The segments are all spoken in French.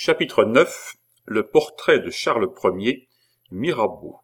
Chapitre 9. Le portrait de Charles Ier, Mirabeau.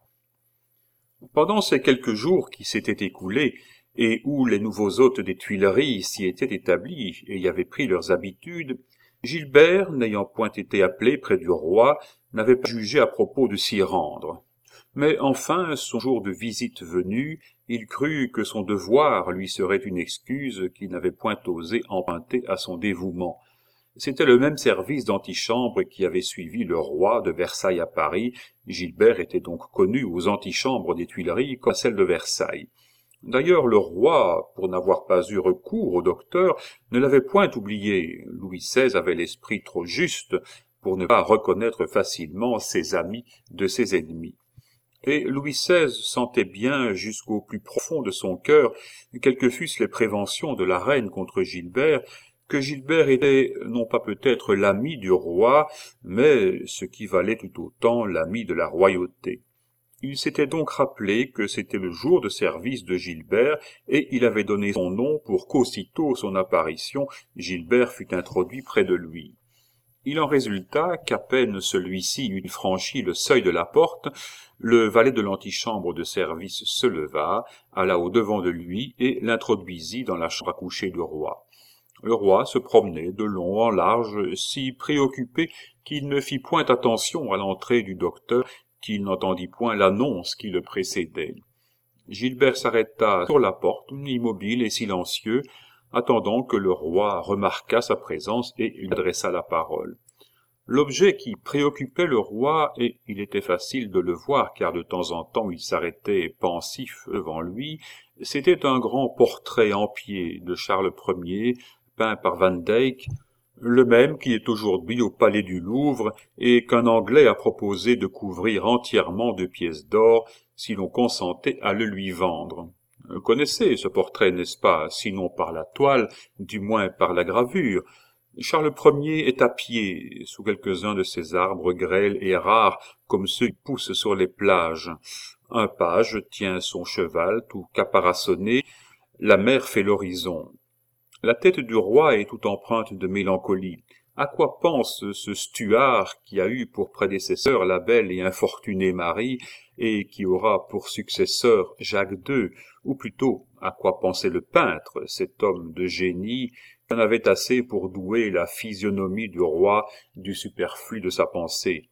Pendant ces quelques jours qui s'étaient écoulés, et où les nouveaux hôtes des Tuileries s'y étaient établis et y avaient pris leurs habitudes, Gilbert, n'ayant point été appelé près du roi, n'avait pas jugé à propos de s'y rendre. Mais enfin, son jour de visite venu, il crut que son devoir lui serait une excuse qu'il n'avait point osé emprunter à son dévouement. C'était le même service d'antichambre qui avait suivi le roi de Versailles à Paris. Gilbert était donc connu aux antichambres des Tuileries comme à celles de Versailles. D'ailleurs, le roi, pour n'avoir pas eu recours au docteur, ne l'avait point oublié. Louis XVI avait l'esprit trop juste pour ne pas reconnaître facilement ses amis de ses ennemis. Et Louis XVI sentait bien jusqu'au plus profond de son cœur, quelles que fussent les préventions de la reine contre Gilbert, que Gilbert était non pas peut-être l'ami du roi, mais ce qui valait tout autant l'ami de la royauté. Il s'était donc rappelé que c'était le jour de service de Gilbert, et il avait donné son nom pour qu'aussitôt son apparition, Gilbert fût introduit près de lui. Il en résulta qu'à peine celui-ci eut franchi le seuil de la porte, le valet de l'antichambre de service se leva, alla au-devant de lui et l'introduisit dans la chambre à coucher du roi. Le roi se promenait de long en large, si préoccupé qu'il ne fit point attention à l'entrée du docteur, qu'il n'entendit point l'annonce qui le précédait. Gilbert s'arrêta sur la porte, immobile et silencieux, attendant que le roi remarquât sa présence et lui adressât la parole. L'objet qui préoccupait le roi, et il était facile de le voir car de temps en temps il s'arrêtait pensif devant lui, c'était un grand portrait en pied de Charles Ier, peint par Van Dyck, le même qui est aujourd'hui au Palais du Louvre et qu'un Anglais a proposé de couvrir entièrement de pièces d'or si l'on consentait à le lui vendre. Connaissez ce portrait, n'est-ce pas, sinon par la toile, du moins par la gravure. Charles Ier est à pied, sous quelques-uns de ces arbres grêles et rares, comme ceux qui poussent sur les plages. Un page tient son cheval, tout caparaçonné, la mer fait l'horizon. La tête du roi est toute empreinte de mélancolie. À quoi pense ce Stuart qui a eu pour prédécesseur la belle et infortunée Marie, et qui aura pour successeur Jacques II, ou plutôt, à quoi pensait le peintre, cet homme de génie, qui en avait assez pour douer la physionomie du roi du superflu de sa pensée?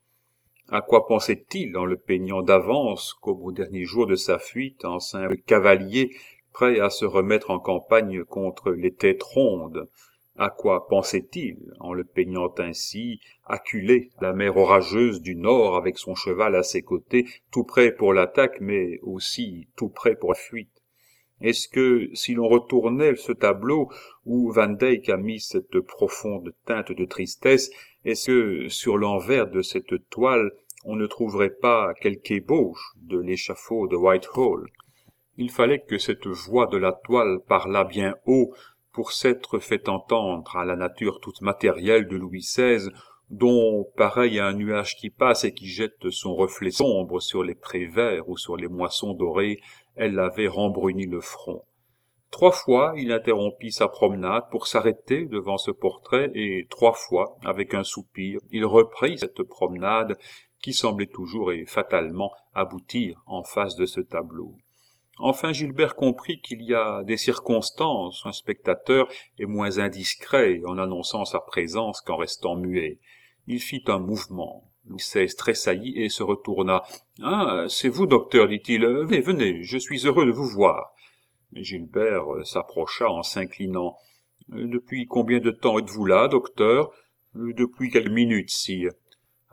À quoi pensait-il en le peignant d'avance, comme au dernier jour de sa fuite, en simple cavalier, prêt à se remettre en campagne contre les têtes rondes? À quoi pensait-il en le peignant ainsi, acculé à la mer orageuse du Nord avec son cheval à ses côtés, tout prêt pour l'attaque, mais aussi tout prêt pour la fuite? Est-ce que, si l'on retournait ce tableau où Van Dyck a mis cette profonde teinte de tristesse, est-ce que, sur l'envers de cette toile, on ne trouverait pas quelque ébauche de l'échafaud de Whitehall? Il fallait que cette voix de la toile parlât bien haut pour s'être fait entendre à la nature toute matérielle de Louis XVI, dont, pareil à un nuage qui passe et qui jette son reflet sombre sur les prés verts ou sur les moissons dorées, elle avait rembruni le front. 3 fois, il interrompit sa promenade pour s'arrêter devant ce portrait, et 3 fois, avec un soupir, il reprit cette promenade qui semblait toujours et fatalement aboutir en face de ce tableau. Enfin, Gilbert comprit qu'il y a des circonstances où un spectateur est moins indiscret en annonçant sa présence qu'en restant muet. Il fit un mouvement. Louis XVI tressaillit et se retourna. « Ah, c'est vous, docteur, dit-il. Venez, venez, je suis heureux de vous voir. » Gilbert s'approcha en s'inclinant. « Depuis combien de temps êtes-vous là, docteur ? » ?»« Depuis quelques minutes, sire. »« Ah, »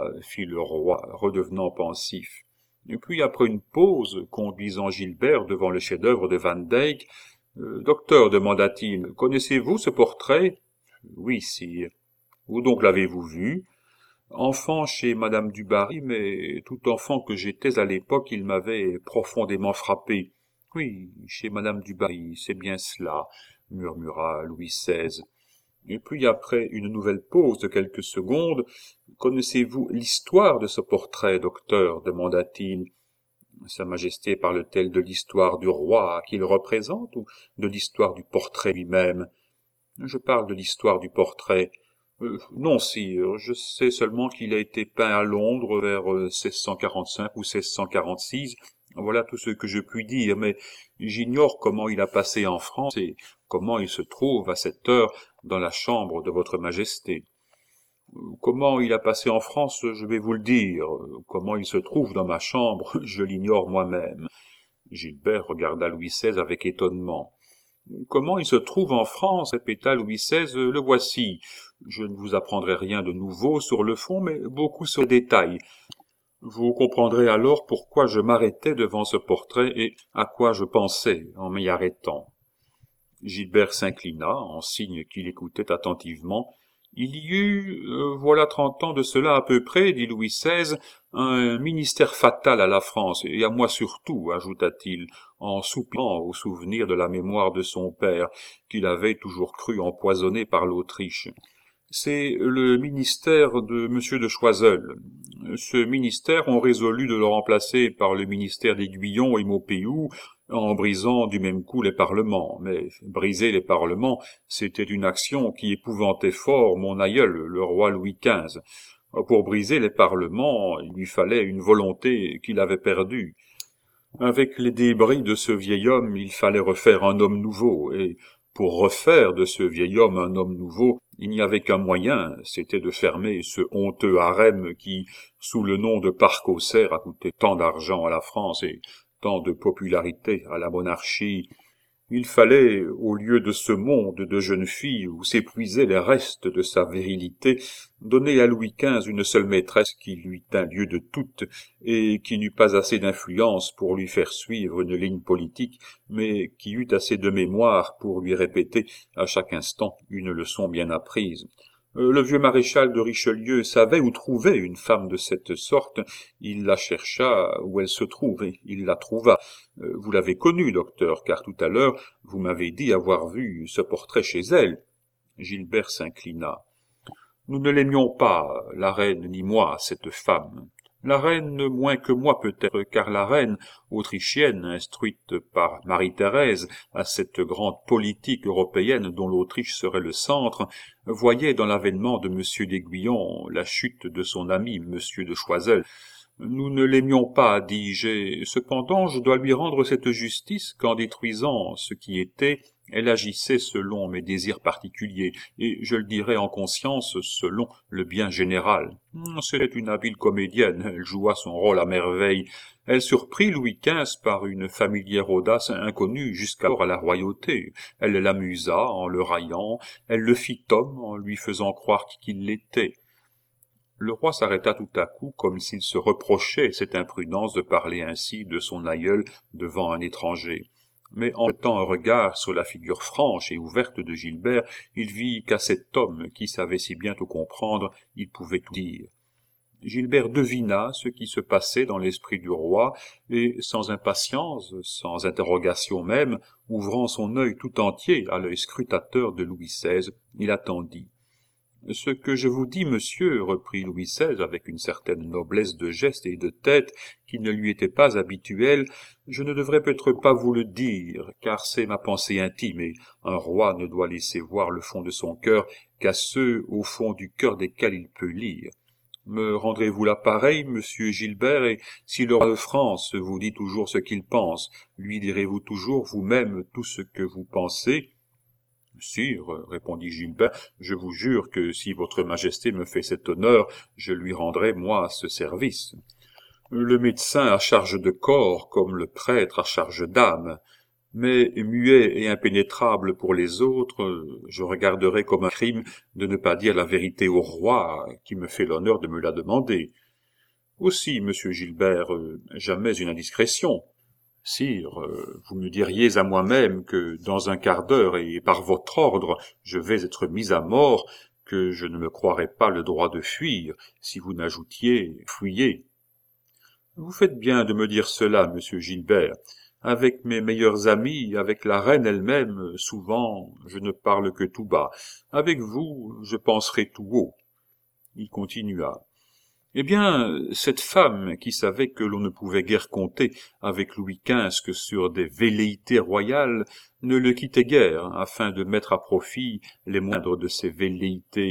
fit le roi, redevenant pensif. Et puis, après une pause, conduisant Gilbert devant le chef-d'œuvre de Van Dyck, « Docteur, demanda-t-il, connaissez-vous ce portrait ? » ?»« Oui, sire. »« Où donc l'avez-vous vu ? » ?»« Enfant chez Madame du Barry, mais tout enfant que j'étais à l'époque, il m'avait profondément frappé. »« Oui, chez Madame du Barry, c'est bien cela, » murmura Louis XVI. Et puis, après une nouvelle pause de quelques secondes, « Connaissez-vous l'histoire de ce portrait, docteur ? » demanda-t-il. « Sa Majesté parle-t-elle de l'histoire du roi qu'il représente ou de l'histoire du portrait lui-même ? » « Je parle de l'histoire du portrait. » Non, sire, je sais seulement qu'il a été peint à Londres vers 1645 ou 1646. Voilà tout ce que je puis dire, mais j'ignore comment il a passé en France et comment il se trouve à cette heure dans la chambre de votre majesté. Comment il a passé en France, je vais vous le dire. Comment il se trouve dans ma chambre, je l'ignore moi-même. Gilbert regarda Louis XVI avec étonnement. Comment il se trouve en France, répéta Louis XVI, le voici. Je ne vous apprendrai rien de nouveau sur le fond, mais beaucoup sur le détail. Vous comprendrez alors pourquoi je m'arrêtais devant ce portrait et à quoi je pensais en m'y arrêtant. Gilbert s'inclina, en signe qu'il écoutait attentivement. Il y eut, voilà 30 ans de cela à peu près, dit Louis XVI, un ministère fatal à la France, et à moi surtout, ajouta-t-il, en soupirant au souvenir de la mémoire de son père, qu'il avait toujours cru empoisonné par l'Autriche. C'est le ministère de M. de Choiseul. Ce ministère, on résolut de le remplacer par le ministère d'Aiguillon et Maupeou, en brisant du même coup les parlements. Mais briser les parlements, c'était une action qui épouvantait fort mon aïeul, le roi Louis XV. Pour briser les parlements, il lui fallait une volonté qu'il avait perdue. Avec les débris de ce vieil homme, il fallait refaire un homme nouveau, et pour refaire de ce vieil homme un homme nouveau, il n'y avait qu'un moyen, c'était de fermer ce honteux harem qui, sous le nom de parc aux cerfs, a coûté tant d'argent à la France et tant de popularité à la monarchie. Il fallait, au lieu de ce monde de jeunes filles où s'épuisaient les restes de sa virilité, donner à Louis XV une seule maîtresse qui lui tînt lieu de toutes et qui n'eût pas assez d'influence pour lui faire suivre une ligne politique, mais qui eût assez de mémoire pour lui répéter à chaque instant une leçon bien apprise. Le vieux maréchal de Richelieu savait où trouver une femme de cette sorte. Il la chercha où elle se trouvait. Il la trouva. Vous l'avez connue, docteur, car tout à l'heure, vous m'avez dit avoir vu ce portrait chez elle. Gilbert s'inclina. Nous ne l'aimions pas, la reine ni moi, cette femme. La reine moins que moi peut-être, car la reine autrichienne, instruite par Marie-Thérèse à cette grande politique européenne dont l'Autriche serait le centre, voyait dans l'avènement de M. d'Aiguillon la chute de son ami M. de Choiseul. Nous ne l'aimions pas, dis-je, et cependant je dois lui rendre cette justice qu'en détruisant ce qui était, elle agissait selon mes désirs particuliers, et je le dirai en conscience, selon le bien général. C'était une habile comédienne, elle joua son rôle à merveille. Elle surprit Louis XV par une familière audace inconnue jusqu'alors à la royauté. Elle l'amusa en le raillant, elle le fit homme en lui faisant croire qu'il l'était. Le roi s'arrêta tout à coup, comme s'il se reprochait cette imprudence de parler ainsi de son aïeul devant un étranger. Mais en jetant un regard sur la figure franche et ouverte de Gilbert, il vit qu'à cet homme qui savait si bien tout comprendre, il pouvait tout dire. Gilbert devina ce qui se passait dans l'esprit du roi, et sans impatience, sans interrogation même, ouvrant son œil tout entier à l'œil scrutateur de Louis XVI, il attendit. « Ce que je vous dis, monsieur, reprit Louis XVI avec une certaine noblesse de geste et de tête qui ne lui était pas habituelle, je ne devrais peut-être pas vous le dire, car c'est ma pensée intime, et un roi ne doit laisser voir le fond de son cœur qu'à ceux au fond du cœur desquels il peut lire. Me rendrez-vous l'appareil, monsieur Gilbert, et si le roi de France vous dit toujours ce qu'il pense, lui direz-vous toujours vous-même tout ce que vous pensez ? Sire, répondit Gilbert, je vous jure que si votre majesté me fait cet honneur, je lui rendrai, moi, ce service. Le médecin a charge de corps, comme le prêtre a charge d'âme, mais muet et impénétrable pour les autres, je regarderai comme un crime de ne pas dire la vérité au roi, qui me fait l'honneur de me la demander. Aussi, monsieur Gilbert, jamais une indiscrétion. Sire, vous me diriez à moi-même que dans un quart d'heure et par votre ordre, je vais être mis à mort, que je ne me croirais pas le droit de fuir, si vous n'ajoutiez « fuyez ». Vous faites bien de me dire cela, monsieur Gilbert. Avec mes meilleurs amis, avec la reine elle-même, souvent, je ne parle que tout bas. Avec vous, je penserai tout haut. Il continua. Eh bien, cette femme qui savait que l'on ne pouvait guère compter avec Louis XV que sur des velléités royales, ne le quittait guère, afin de mettre à profit les moindres de ces velléités.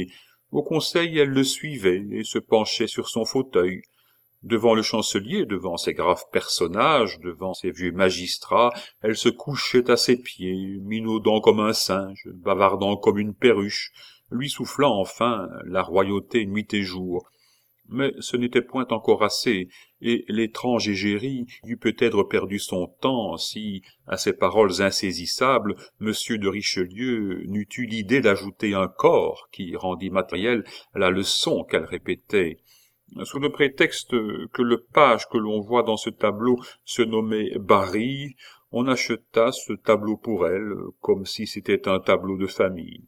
Au conseil, elle le suivait et se penchait sur son fauteuil. Devant le chancelier, devant ces graves personnages, devant ces vieux magistrats, elle se couchait à ses pieds, minaudant comme un singe, bavardant comme une perruche, lui soufflant enfin la royauté nuit et jour. Mais ce n'était point encore assez, et l'étrange égérie eût peut-être perdu son temps si, à ces paroles insaisissables, monsieur de Richelieu n'eût eu l'idée d'ajouter un corps qui rendît matérielle la leçon qu'elle répétait. Sous le prétexte que le page que l'on voit dans ce tableau se nommait Barry, on acheta ce tableau pour elle, comme si c'était un tableau de famille.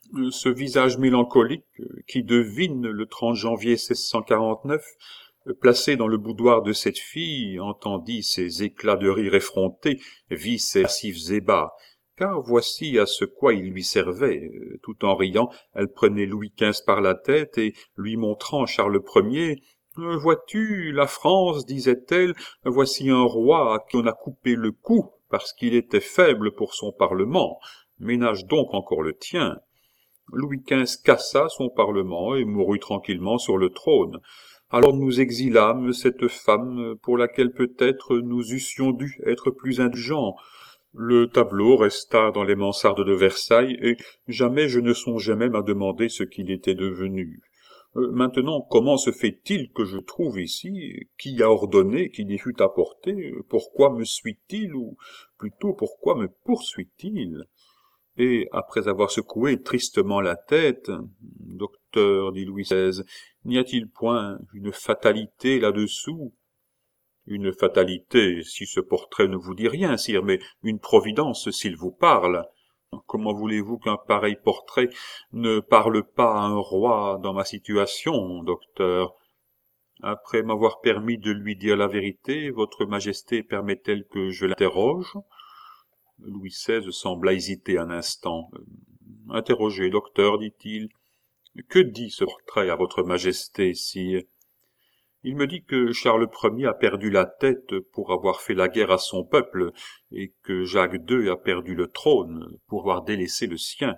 Ce visage mélancolique, qui devine le 30 janvier 1649, placé dans le boudoir de cette fille, entendit ses éclats de rire effrontés, vit ses passifs ébats, car voici à ce quoi il lui servait. Tout en riant, elle prenait Louis XV par la tête et, lui montrant Charles Ier, « Vois-tu, la France, disait-elle, voici un roi à qui on a coupé le cou parce qu'il était faible pour son parlement. Ménage donc encore le tien. » Louis XV cassa son parlement et mourut tranquillement sur le trône. Alors nous exilâmes cette femme pour laquelle peut-être nous eussions dû être plus indulgents. Le tableau resta dans les mansardes de Versailles et jamais je ne songeais même à demander ce qu'il était devenu. Maintenant, comment se fait-il que je trouve ici? Qui a ordonné qu'il y fût apporté? Pourquoi me suit-il, ou plutôt pourquoi me poursuit-il? Et, après avoir secoué tristement la tête, « Docteur, dit Louis XVI, n'y a-t-il point une fatalité là-dessous » ? Une fatalité, si ce portrait ne vous dit rien, sire, mais une providence s'il vous parle. Comment voulez-vous qu'un pareil portrait ne parle pas à un roi dans ma situation, docteur? Après m'avoir permis de lui dire la vérité, votre majesté permet-elle que je l'interroge? Louis XVI sembla hésiter un instant. « Interrogez, docteur, dit-il. Que dit ce portrait à votre majesté, sire? » Il me dit que Charles Ier a perdu la tête pour avoir fait la guerre à son peuple, et que Jacques II a perdu le trône pour avoir délaissé le sien.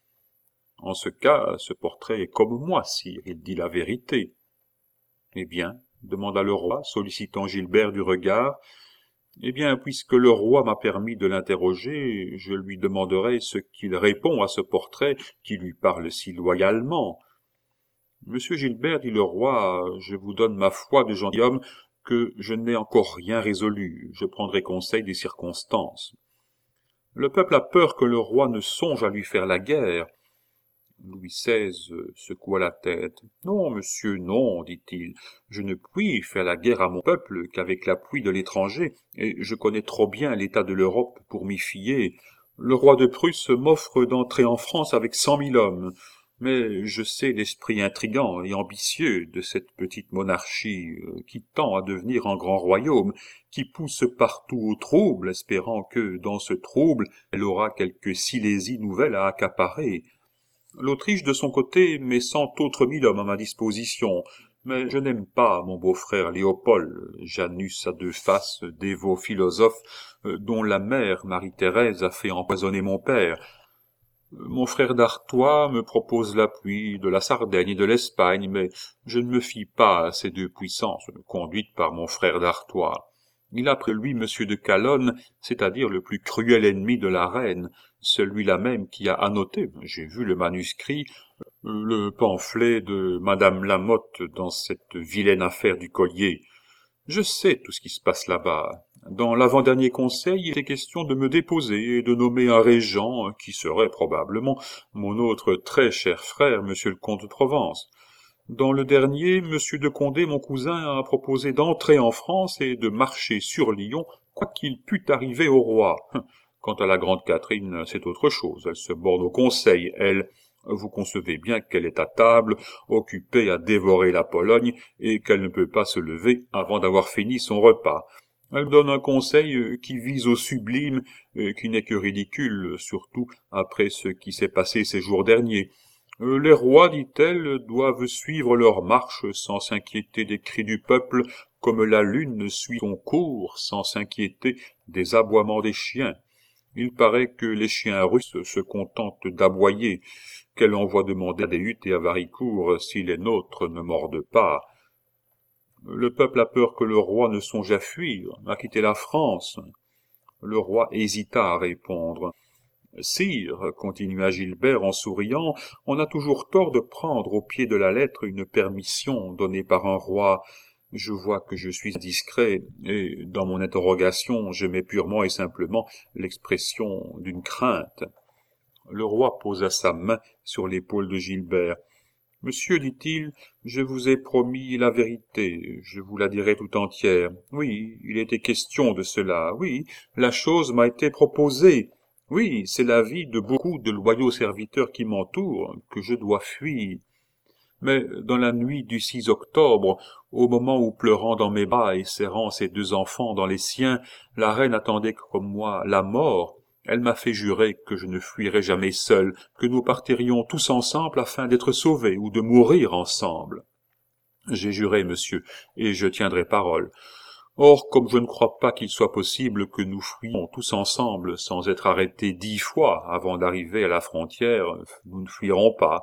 En ce cas, ce portrait est comme moi, sire, il dit la vérité. Eh bien, demanda le roi, sollicitant Gilbert du regard, eh bien, puisque le roi m'a permis de l'interroger, je lui demanderai ce qu'il répond à ce portrait qui lui parle si loyalement. Monsieur Gilbert, dit le roi, je vous donne ma foi de gentilhomme que je n'ai encore rien résolu. Je prendrai conseil des circonstances. Le peuple a peur que le roi ne songe à lui faire la guerre. Louis XVI secoua la tête. « Non, monsieur, non, dit-il, je ne puis faire la guerre à mon peuple qu'avec l'appui de l'étranger, et je connais trop bien l'état de l'Europe pour m'y fier. Le roi de Prusse m'offre d'entrer en France avec 100 000 hommes. Mais je sais l'esprit intrigant et ambitieux de cette petite monarchie qui tend à devenir un grand royaume, qui pousse partout au trouble, espérant que, dans ce trouble, elle aura quelque Silésie nouvelle à accaparer. L'Autriche, de son côté, met 100 autres 1000 hommes à ma disposition, mais je n'aime pas mon beau-frère Léopold, Janus à deux faces, dévot philosophe, dont la mère, Marie-Thérèse, a fait empoisonner mon père. Mon frère d'Artois me propose l'appui de la Sardaigne et de l'Espagne, mais je ne me fie pas à ces deux puissances conduites par mon frère d'Artois. Il a après lui monsieur de Calonne, c'est-à-dire le plus cruel ennemi de la reine, celui-là même qui a annoté, j'ai vu le manuscrit, le pamphlet de madame Lamotte dans cette vilaine affaire du collier. Je sais tout ce qui se passe là-bas. Dans l'avant-dernier conseil, il était question de me déposer et de nommer un régent qui serait probablement mon autre très cher frère, monsieur le comte de Provence. Dans le dernier, monsieur de Condé, mon cousin, a proposé d'entrer en France et de marcher sur Lyon, quoi qu'il pût arriver au roi. Quant à la grande Catherine, c'est autre chose. Elle se borne au conseil, elle. Vous concevez bien qu'elle est à table, occupée à dévorer la Pologne, et qu'elle ne peut pas se lever avant d'avoir fini son repas. Elle donne un conseil qui vise au sublime, qui n'est que ridicule, surtout après ce qui s'est passé ces jours derniers. Les rois, dit-elle, doivent suivre leur marche sans s'inquiéter des cris du peuple, comme la lune suit son cours sans s'inquiéter des aboiements des chiens. Il paraît que les chiens russes se contentent d'aboyer, qu'elle envoie demander à des huttes et à Varicourt si les nôtres ne mordent pas. Le peuple a peur que le roi ne songe à fuir, à quitter la France. Le roi hésita à répondre. Sire, continua Gilbert en souriant, on a toujours tort de prendre au pied de la lettre une permission donnée par un roi. Je vois que je suis discret, et dans mon interrogation je mets purement et simplement l'expression d'une crainte. Le roi posa sa main sur l'épaule de Gilbert. Monsieur, dit-il, je vous ai promis la vérité, je vous la dirai tout entière. Oui, il était question de cela, oui, la chose m'a été proposée. Oui, c'est la vie de beaucoup de loyaux serviteurs qui m'entourent, que je dois fuir. Mais dans la nuit du 6 octobre, au moment où, pleurant dans mes bras et serrant ses 2 enfants dans les siens, la reine attendait comme moi la mort, elle m'a fait jurer que je ne fuirais jamais seul, que nous partirions tous ensemble afin d'être sauvés ou de mourir ensemble. J'ai juré, monsieur, et je tiendrai parole. Or, comme je ne crois pas qu'il soit possible que nous fuyions tous ensemble sans être arrêtés 10 fois avant d'arriver à la frontière, nous ne fuirons pas.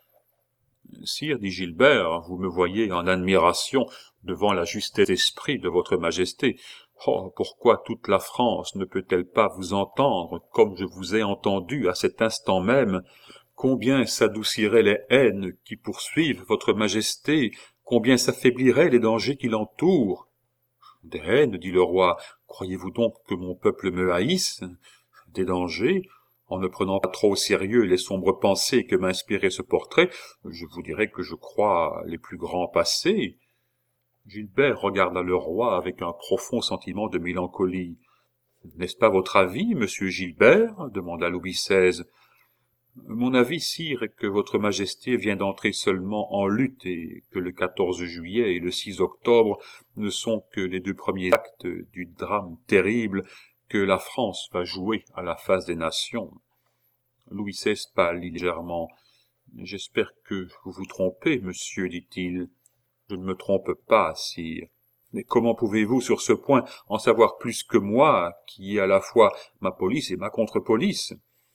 Sire, dit Gilbert, vous me voyez en admiration devant la justesse d'esprit de votre majesté. Oh, pourquoi toute la France ne peut-elle pas vous entendre comme je vous ai entendu à cet instant même? Combien s'adouciraient les haines qui poursuivent votre majesté, combien s'affaibliraient les dangers qui l'entourent? Des haines, dit le roi, croyez-vous donc que mon peuple me haïsse? Des dangers? En ne prenant pas trop au sérieux les sombres pensées que m'inspirait ce portrait, je vous dirais que je crois les plus grands passés. Gilbert regarda le roi avec un profond sentiment de mélancolie. « N'est-ce pas votre avis, monsieur Gilbert ?» demanda Louis XVI. « Mon avis, sire, est que votre majesté vient d'entrer seulement en lutte et que le 14 juillet et le 6 octobre ne sont que les 2 premiers actes du drame terrible que la France va jouer à la face des nations. » Louis XVI pâlit légèrement. « J'espère que vous vous trompez, monsieur, dit-il. »« Je ne me trompe pas, sire. Mais comment pouvez-vous sur ce point en savoir plus que moi, qui est à la fois ma police et ma contre-police ?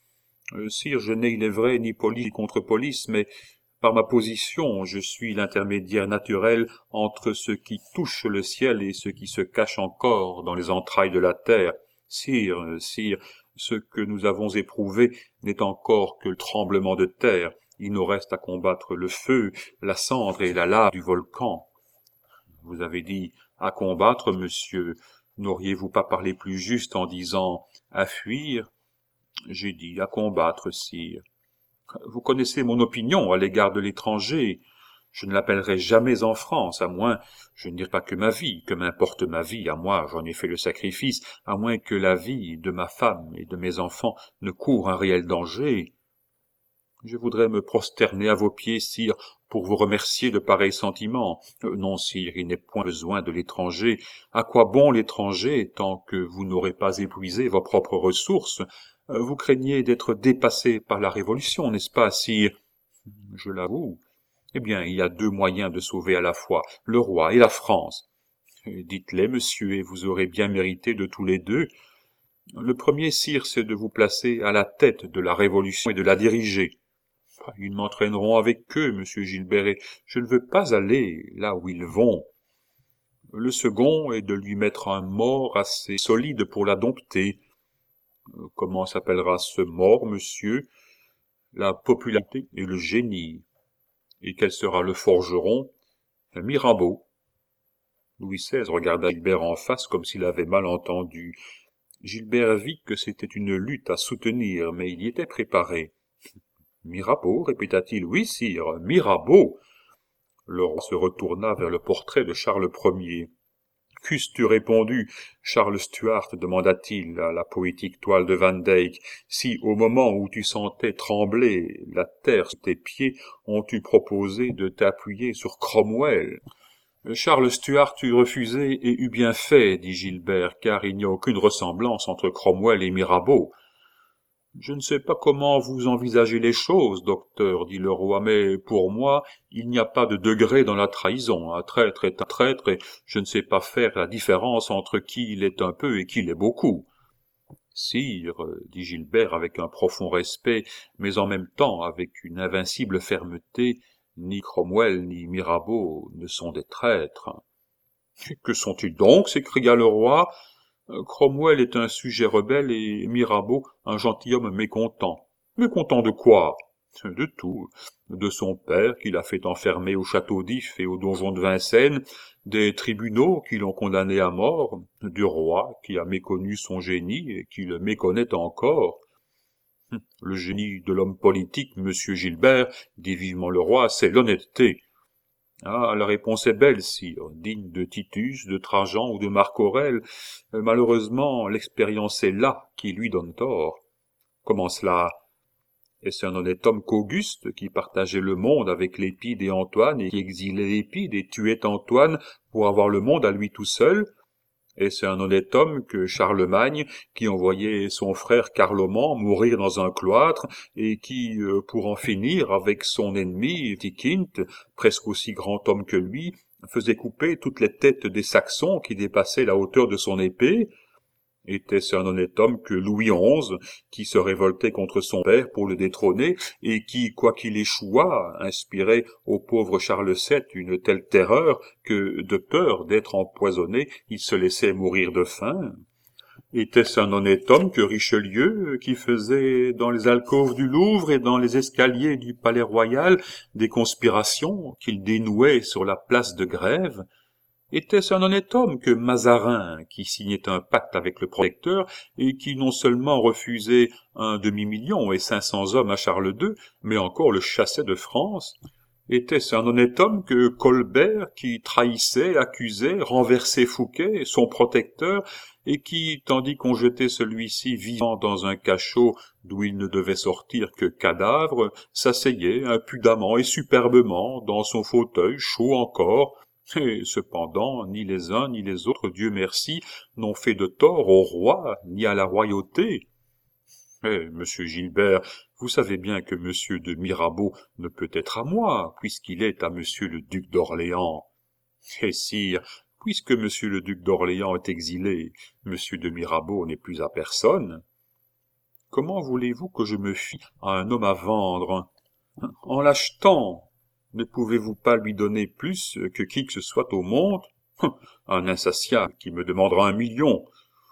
Sire, je n'ai, il est vrai, ni police ni contre-police, mais par ma position, je suis l'intermédiaire naturel entre ce qui touche le ciel et ce qui se cache encore dans les entrailles de la terre. Sire, ce que nous avons éprouvé n'est encore que le tremblement de terre. Il nous reste à combattre le feu, la cendre et la lave du volcan. » Vous avez dit « à combattre, monsieur ». N'auriez-vous pas parlé plus juste en disant « à fuir » ? J'ai dit « à combattre, sire ». Vous connaissez mon opinion à l'égard de l'étranger. Je ne l'appellerai jamais en France, à moins, je ne dirai pas que ma vie, que m'importe ma vie, à moi j'en ai fait le sacrifice, à moins que la vie de ma femme et de mes enfants ne court un réel danger. Je voudrais me prosterner à vos pieds, sire, pour vous remercier de pareils sentiments. Non, sire, il n'est point besoin de l'étranger. À quoi bon l'étranger, tant que vous n'aurez pas épuisé vos propres ressources? Vous craignez d'être dépassé par la Révolution, n'est-ce pas, sire? Je l'avoue. Eh bien, il y a 2 moyens de sauver à la fois le roi et la France. Dites-les, monsieur, et vous aurez bien mérité de tous les 2. Le premier, sire, c'est de vous placer à la tête de la Révolution et de la diriger. Ils m'entraîneront avec eux, monsieur Gilbert, et je ne veux pas aller là où ils vont. Le second est de lui mettre un mort assez solide pour la dompter. Comment s'appellera ce mort, monsieur? La popularité et le génie. Et quel sera le forgeron? Mirabeau. Louis XVI regarda Gilbert en face comme s'il avait mal entendu. Gilbert vit que c'était une lutte à soutenir, mais il y était préparé. Mirabeau, répéta-t-il. Oui, sire, Mirabeau. Le roi se retourna vers le portrait de Charles Ier. Qu'eusses-tu répondu, Charles Stuart, demanda-t-il à la poétique toile de Van Dyck, si, au moment où tu sentais trembler la terre sous tes pieds, on t'eût proposé de t'appuyer sur Cromwell? Charles Stuart eût refusé et eût bien fait, dit Gilbert, car il n'y a aucune ressemblance entre Cromwell et Mirabeau. Je ne sais pas comment vous envisagez les choses, docteur, dit le roi, mais pour moi, il n'y a pas de degré dans la trahison. Un traître est un traître, et je ne sais pas faire la différence entre qui l'est un peu et qui l'est beaucoup. Sire, dit Gilbert avec un profond respect, mais en même temps avec une invincible fermeté, ni Cromwell ni Mirabeau ne sont des traîtres. Que sont-ils donc? S'écria le roi. Cromwell est un sujet rebelle et Mirabeau un gentilhomme mécontent. Mécontent de quoi? De tout. De son père qui l'a fait enfermer au château d'If et au donjon de Vincennes, des tribunaux qui l'ont condamné à mort, du roi qui a méconnu son génie et qui le méconnaît encore. Le génie de l'homme politique, monsieur Gilbert, dit vivement le roi, c'est l'honnêteté. Ah, la réponse est belle, sire, digne de Titus, de Trajan ou de Marc Aurèle. Malheureusement, l'expérience est là qui lui donne tort. Comment cela? Est-ce un honnête homme qu'Auguste, qui partageait le monde avec Lépide et Antoine, et qui exilait Lépide et tuait Antoine pour avoir le monde à lui tout seul? Est-ce un honnête homme que Charlemagne, qui envoyait son frère Carloman mourir dans un cloître, et qui, pour en finir avec son ennemi, Tikint, presque aussi grand homme que lui, faisait couper toutes les têtes des Saxons qui dépassaient la hauteur de son épée? Était-ce un honnête homme que Louis XI, qui se révoltait contre son père pour le détrôner, et qui, quoiqu'il échouât, inspirait au pauvre Charles VII une telle terreur que, de peur d'être empoisonné, il se laissait mourir de faim? Était-ce un honnête homme que Richelieu, qui faisait dans les alcôves du Louvre et dans les escaliers du Palais Royal des conspirations qu'il dénouait sur la place de Grève? Était-ce un honnête homme que Mazarin, qui signait un pacte avec le protecteur et qui non seulement refusait un demi-million et 500 hommes à Charles II, mais encore le chassait de France? Était-ce un honnête homme que Colbert, qui trahissait, accusait, renversait Fouquet, son protecteur, et qui, tandis qu'on jetait celui-ci vivant dans un cachot d'où il ne devait sortir que cadavre, s'asseyait impudemment et superbement dans son fauteuil chaud encore? Et cependant, ni les uns ni les autres, Dieu merci, n'ont fait de tort au roi, ni à la royauté. Eh, monsieur Gilbert, vous savez bien que monsieur de Mirabeau ne peut être à moi, puisqu'il est à monsieur le duc d'Orléans. Eh, sire, puisque monsieur le duc d'Orléans est exilé, monsieur de Mirabeau n'est plus à personne. Comment voulez-vous que je me fie à un homme à vendre? En l'achetant. Ne pouvez-vous pas lui donner plus que qui que ce soit au monde? Un insatiable qui me demandera 1 million.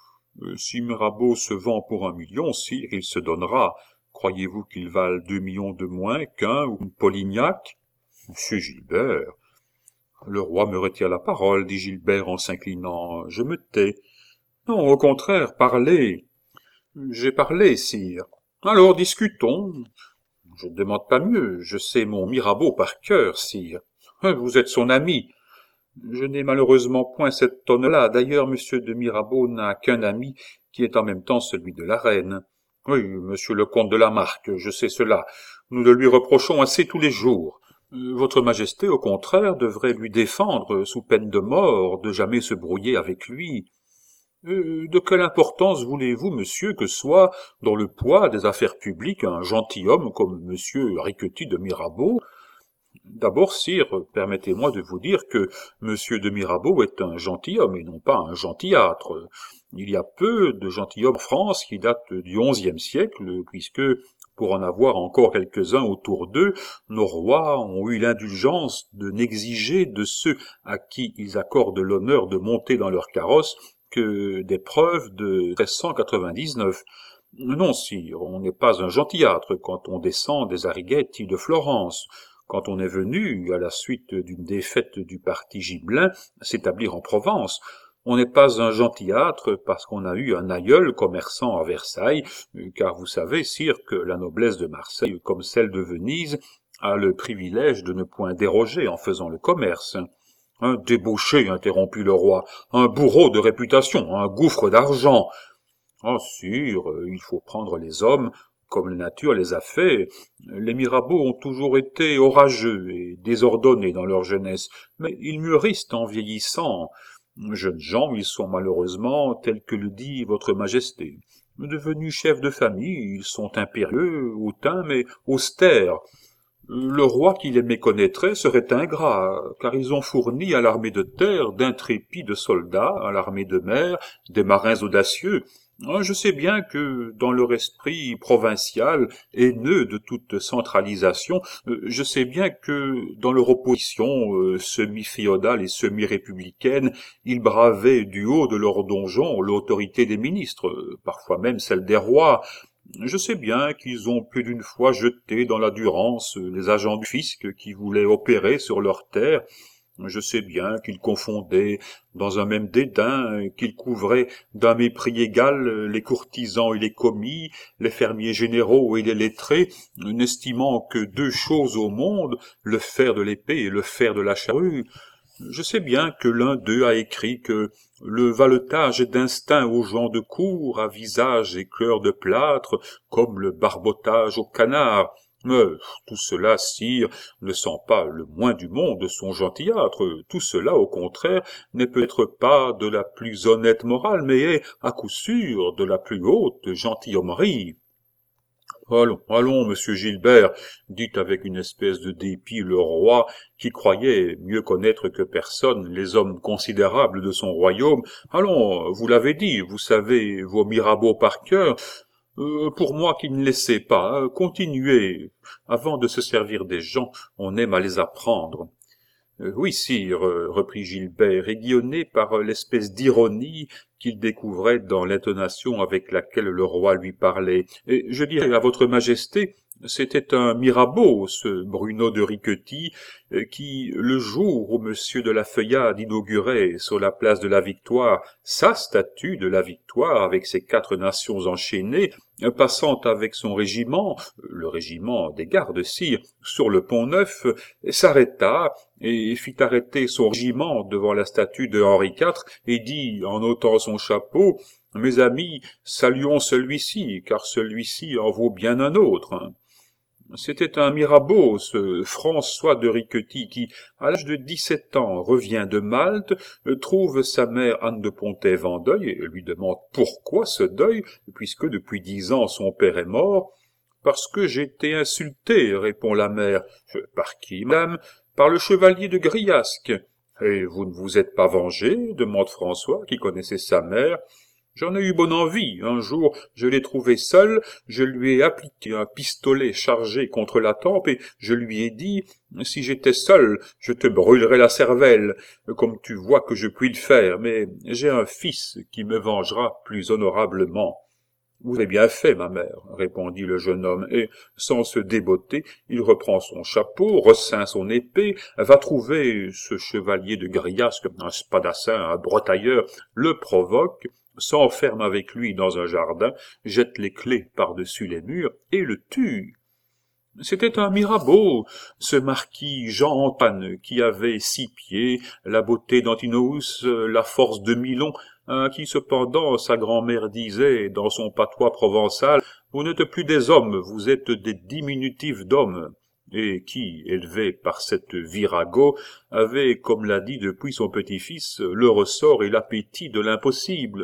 Si Mirabeau se vend pour 1 million, sire, il se donnera. Croyez-vous qu'il vale 2 millions de moins qu'un ou une Polignac? Monsieur Gilbert. Le roi me retire la parole, dit Gilbert en s'inclinant. Je me tais. Non, au contraire, parlez. J'ai parlé, sire. Alors discutons. Je ne demande pas mieux, je sais mon Mirabeau par cœur, sire. Vous êtes son ami. Je n'ai malheureusement point cette tonne-là. D'ailleurs, monsieur de Mirabeau n'a qu'un ami qui est en même temps celui de la reine. Oui, monsieur le comte de la Marque, je sais cela. Nous le lui reprochons assez tous les jours. Votre majesté, au contraire, devrait lui défendre, sous peine de mort, de jamais se brouiller avec lui. De quelle importance voulez-vous, monsieur, que soit, dans le poids des affaires publiques, un gentilhomme comme monsieur Riquetti de Mirabeau? D'abord, sire, permettez-moi de vous dire que monsieur de Mirabeau est un gentilhomme et non pas un gentillâtre. Il y a peu de gentilshommes en France qui datent du XIe siècle, puisque, pour en avoir encore quelques-uns autour d'eux, nos rois ont eu l'indulgence de n'exiger de ceux à qui ils accordent l'honneur de monter dans leur carrosse que des preuves de 1399. Non, sire, on n'est pas un gentillâtre quand on descend des Arrighetti de Florence, quand on est venu, à la suite d'une défaite du parti gibelin, s'établir en Provence. On n'est pas un gentillâtre parce qu'on a eu un aïeul commerçant à Versailles, car vous savez, sire, que la noblesse de Marseille, comme celle de Venise, a le privilège de ne point déroger en faisant le commerce. Un débauché, interrompit le roi, un bourreau de réputation, un gouffre d'argent. Ah, sire, il faut prendre les hommes comme la nature les a faits. Les Mirabeau ont toujours été orageux et désordonnés dans leur jeunesse, mais ils mûrissent en vieillissant. Jeunes gens, ils sont malheureusement, tels que le dit votre majesté. Devenus chefs de famille, ils sont impérieux, hautains, mais austères. Le roi qui les méconnaîtrait serait ingrat, car ils ont fourni à l'armée de terre d'intrépides soldats, à l'armée de mer des marins audacieux, Je sais bien que dans leur esprit provincial, haineux de toute centralisation, je sais bien que dans leur opposition semi-féodale et semi-républicaine, ils bravaient du haut de leur donjon l'autorité des ministres, parfois même celle des rois. Je sais bien qu'ils ont plus d'une fois jeté dans la Durance les agents du fisc qui voulaient opérer sur leurs terres. Je sais bien qu'ils confondaient dans un même dédain, qu'ils couvraient d'un mépris égal les courtisans et les commis, les fermiers généraux et les lettrés, n'estimant que deux choses au monde, le fer de l'épée et le fer de la charrue. Je sais bien que l'un d'eux a écrit que le valetage d'instinct aux gens de cour, à visage et cœur de plâtre, comme le barbotage au canard. Mais tout cela, sire, ne sent pas le moins du monde son gentillâtre. Tout cela, au contraire, n'est peut-être pas de la plus honnête morale, mais est, à coup sûr, de la plus haute gentilhommerie. Allons, allons, monsieur Gilbert, dit avec une espèce de dépit le roi, qui croyait mieux connaître que personne les hommes considérables de son royaume. Allons, vous l'avez dit, vous savez vos Mirabeau par cœur. Pour moi qui ne les sais pas, continuez. Avant de se servir des gens, on aime à les apprendre. Oui, sire, reprit Gilbert, aiguillonné par l'espèce d'ironie qu'il découvrait dans l'intonation avec laquelle le roi lui parlait. Et je dirais à votre majesté, c'était un Mirabeau, ce Bruno de Riquetie, qui, le jour où monsieur de la Feuillade inaugurait sur la place de la Victoire sa statue de la Victoire avec ses 4 nations enchaînées, passant avec son régiment, le régiment des gardes, sire, sur le Pont-Neuf, s'arrêta et fit arrêter son régiment devant la statue de Henri IV et dit, en ôtant son chapeau, « Mes amis, saluons celui-ci, car celui-ci en vaut bien un autre. » C'était un Mirabeau, ce François de Riquetie, qui, à l'âge de 17 ans, revient de Malte, trouve sa mère Anne de Ponthève en deuil, et lui demande pourquoi ce deuil, puisque depuis 10 ans son père est mort. « Parce que j'ai été insulté, répond la mère. « Par qui, madame ? Par le chevalier de Griasque. »« Et vous ne vous êtes pas vengé ? Demande François, qui connaissait sa mère. J'en ai eu bonne envie. Un jour, je l'ai trouvé seul, je lui ai appliqué un pistolet chargé contre la tempe et je lui ai dit, si j'étais seul, je te brûlerais la cervelle, comme tu vois que je puis le faire, mais j'ai un fils qui me vengera plus honorablement. Vous avez bien fait, ma mère, répondit le jeune homme, et, sans se débotter, il reprend son chapeau, rescint son épée, va trouver ce chevalier de Griasque, un spadassin, un bretailleur, le provoque, s'enferme avec lui dans un jardin, jette les clés par-dessus les murs et le tue. C'était un Mirabeau, ce marquis Jean-Antoine, qui avait 6 pieds, la beauté d'Antinous, la force de Milon, à qui cependant sa grand-mère disait, dans son patois provençal, « Vous n'êtes plus des hommes, vous êtes des diminutifs d'hommes », et qui, élevé par cette virago, avait, comme l'a dit depuis son petit-fils, le ressort et l'appétit de l'impossible,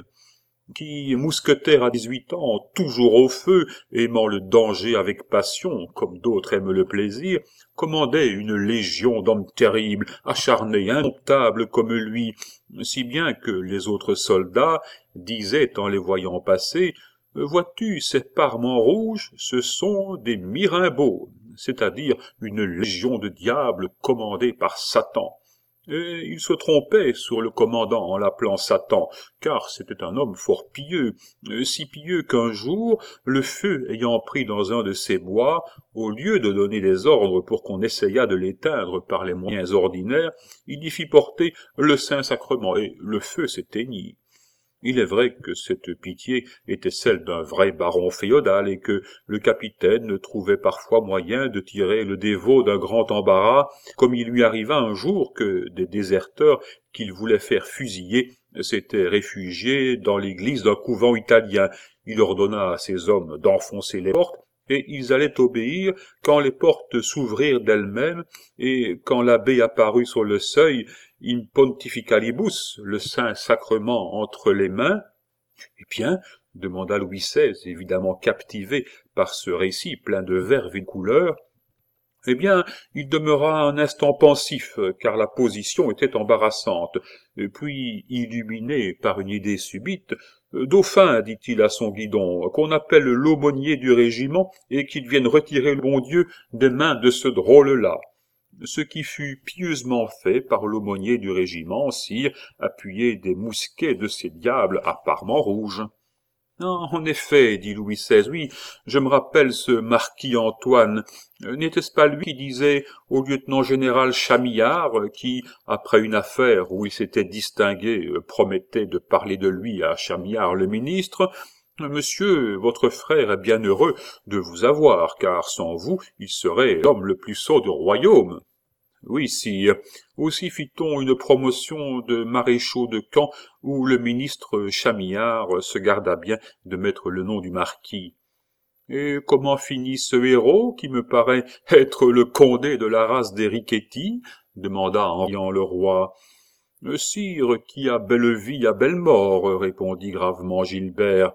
qui, mousquetaire à 18 ans, toujours au feu, aimant le danger avec passion, comme d'autres aiment le plaisir, commandait une légion d'hommes terribles, acharnés, indomptables comme lui, si bien que les autres soldats disaient en les voyant passer, « Vois-tu ces parements rouges, ce sont des Mirimbeaux, c'est-à-dire une légion de diables commandée par Satan. » Et il se trompait sur le commandant en l'appelant Satan, car c'était un homme fort pieux, si pieux qu'un jour, le feu ayant pris dans un de ses bois, au lieu de donner des ordres pour qu'on essayât de l'éteindre par les moyens ordinaires, il y fit porter le Saint-Sacrement, et le feu s'éteignit. Il est vrai que cette pitié était celle d'un vrai baron féodal et que le capitaine trouvait parfois moyen de tirer le dévot d'un grand embarras, comme il lui arriva un jour que des déserteurs qu'il voulait faire fusiller s'étaient réfugiés dans l'église d'un couvent italien. Il ordonna à ses hommes d'enfoncer les portes, et ils allaient obéir quand les portes s'ouvrirent d'elles-mêmes, et quand l'abbé apparut sur le seuil, in pontificalibus, le Saint-Sacrement entre les mains. « Eh bien, demanda Louis XVI, évidemment captivé par ce récit plein de verve et de couleurs, Eh bien, il demeura un instant pensif, car la position était embarrassante, et puis, illuminé par une idée subite, Dauphin, dit-il à son guidon, qu'on appelle l'aumônier du régiment, et qu'il vienne retirer le bon Dieu des mains de ce drôle-là. Ce qui fut pieusement fait par l'aumônier du régiment, sire, appuyé des mousquets de ces diables à parements rouges. Ah, en effet, dit Louis XVI, oui, je me rappelle ce marquis Antoine. N'était-ce pas lui qui disait au lieutenant-général Chamillard, qui, après une affaire où il s'était distingué, promettait de parler de lui à Chamillard le ministre, « Monsieur, votre frère est bien heureux de vous avoir, car sans vous, il serait l'homme le plus sot du royaume. » Oui, sire. Aussi fit-on une promotion de maréchaux de camp où le ministre Chamillard se garda bien de mettre le nom du marquis. Et comment finit ce héros, qui me paraît être le Condé de la race des Riquetti? Demanda en riant le roi. Sire, qui a belle vie a belle mort, répondit gravement Gilbert.